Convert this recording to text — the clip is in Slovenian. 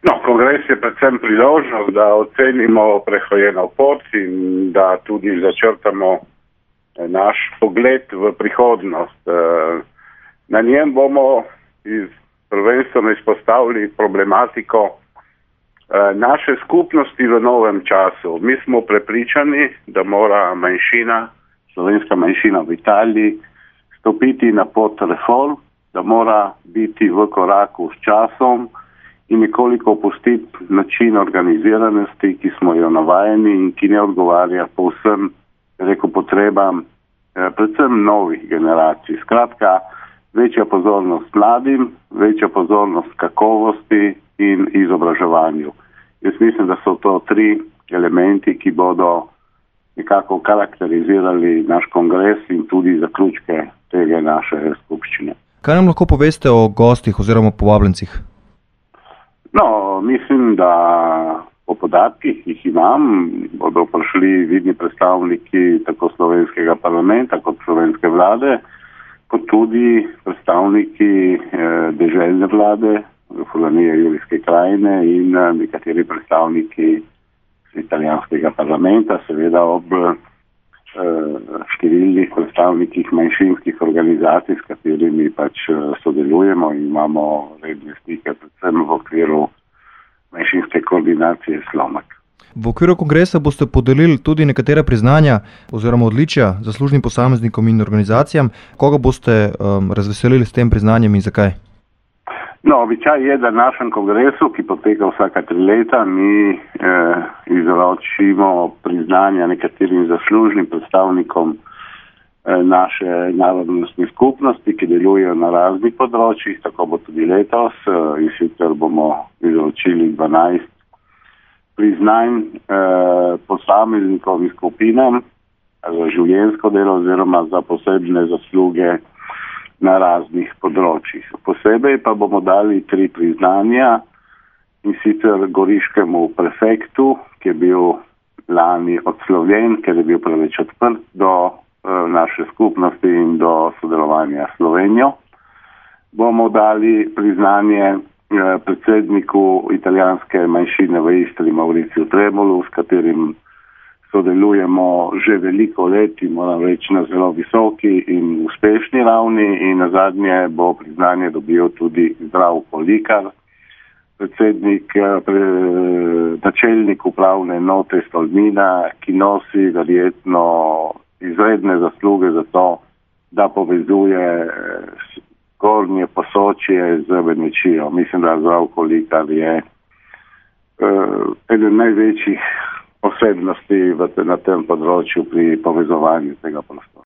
No, kongres je predvsem priložnost, da ocenimo prehojeno pot in da tudi začrtamo naš pogled v prihodnost. Na njem bomo prvenstveno izpostavili problematiko naše skupnosti v novem času. Mi smo prepričani, da mora slovenska manjšina v Italiji stopiti na pot reform, da mora biti v koraku s časom in nekoliko opustiti način organiziranosti, ki smo jo navajeni in ki ne odgovarja povsem potrebam predvsem novih generacij. Skratka, večja pozornost mladim, večja pozornost kakovosti in izobraževanju. Jaz mislim, da so to tri elementi, ki bodo nekako karakterizirali naš kongres in tudi zaključke tega naše skupščine. Kaj nam lahko poveste o gostih oziroma povabljencih? No, mislim, da po podatkih, ki jih imam, bodo prišli vidni predstavniki tako slovenskega parlamenta kot slovenske vlade, kot tudi predstavniki deželne vlade, Furlanije Julijske krajine in nekateri predstavniki italijanskega parlamenta, seveda ob številnih predstavnikih manjšinskih organizacij, s katerimi pač sodelujemo in imamo redne stike, predvsem v okviru manjšinske koordinacije Slomak. V okviru kongresa boste podelili tudi nekatera priznanja oziroma odličja zaslužnim posameznikom in organizacijam. Koga boste razveselili s tem priznanjem in zakaj? No, običaj je, da na našem kongresu, ki poteka vsaka 3 leta, mi izročimo priznanja nekaterim zaslužnim predstavnikom naše narodnostne skupnosti, ki delujejo na raznih področjih, tako bo tudi letos, in sicer bomo izročili 12 priznanj posameznikom in skupinam za življenjsko delo oziroma za posebne zasluge na raznih področjih. Posebej pa bomo dali 3 priznanja, in sicer goriškemu prefektu, ki je bil lani odslovljen, ker je bil preveč odprt do naše skupnosti in do sodelovanja s Slovenijo. Bomo dali priznanje predsedniku italijanske manjšine v Istri, Mauriciju Tremolu, s katerim sodelujemo že veliko let in moram reči na zelo visoki in uspešni ravni, in nazadnje bo priznanje dobil tudi Zdravko Likar, načelnik upravne enote Stolmina, ki nosi verjetno izredne zasluge za to, da povezuje Gornje Posočje z Venečijo. Mislim, da Zdravko Likar je eden največjih osebnosti na tem področju pri povezovanju tega prostora.